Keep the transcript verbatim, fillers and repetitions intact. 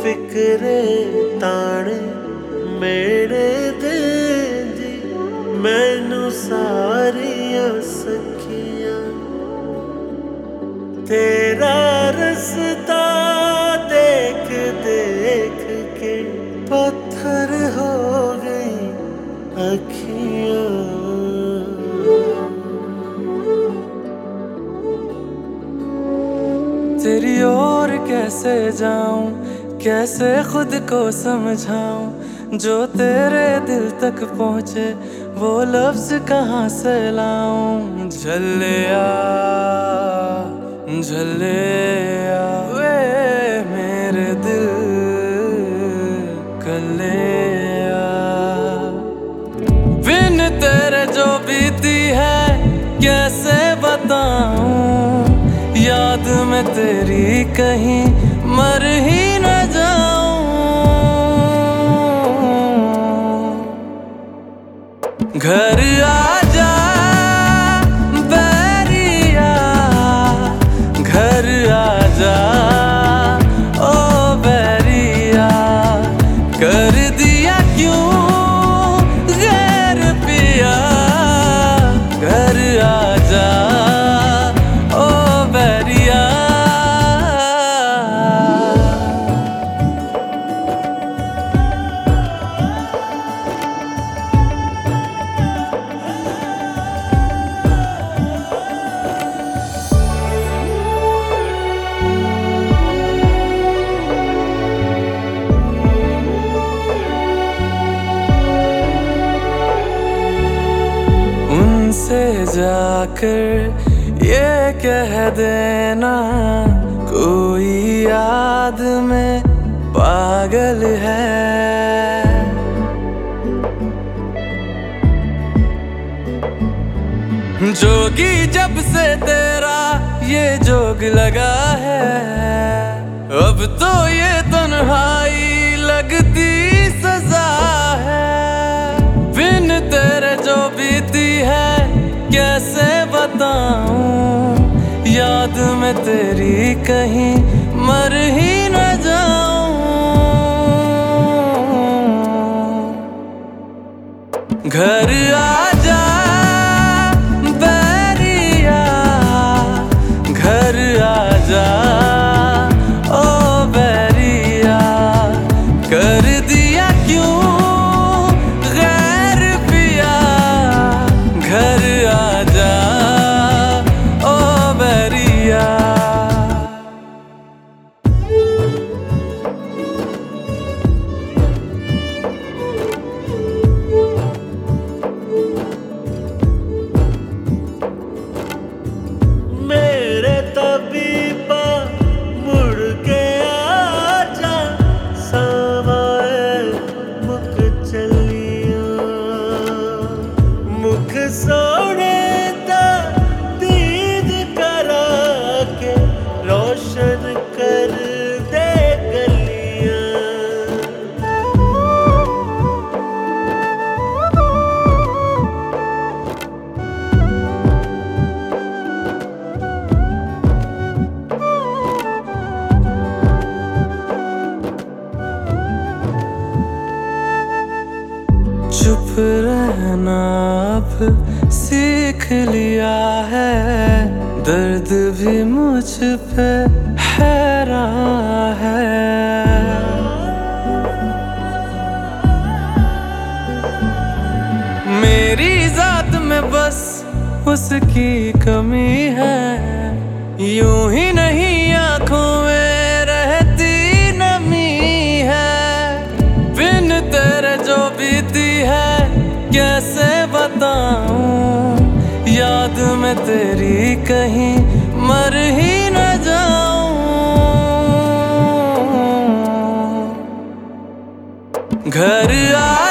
फिक्रे ताने मेरे दिल दी मैनू सारियां सखियां तेरा रस्ता देख देख के पत्थर हो गई अखियां। तेरी ओर कैसे जाऊं, कैसे खुद को समझाऊं, जो तेरे दिल तक पहुंचे वो लफ्ज कहाँ से लाऊं। झल्लिया झल्लिया वे मेरे दिल कल्लिया, बिन तेरे जो बीती है कैसे बताऊं, याद में तेरी कहीं मर ही न जाऊं। घर आजा बैरिया, घर आजा ओ बैरिया, कर दिया क्यों गैर पिया। घर आजा से जाकर ये कह देना कोई याद में पागल है। जोगी जब से तेरा ये जोग लगा है, अब तो ये तन्हाई लगती सजा है। बिन तेरे जो बीती है कैसे बताऊं, याद में तेरी कहीं मर ही न जाऊं। घर आजा बैरिया, घर आजा ओ बैरिया, कर दिया क्यों गैर पिया। घर आजा ओ बैरिया। मेरे तबीबा मुड़ के आजा, सवाए मुख चलिया, मुख सोने दा दीद करा के रोशन कर दे गलियां। चुप रहना अब सीख लिया है, दर्द भी मुझ पे हैरान है। मेरी जात में बस उसकी कमी है, यूं ही नहीं आंखों में रहती नमी है। बिन तेरे जो बीती है कैसे बताऊं, याद में तेरी कहीं मर ही न जाऊं। घर आ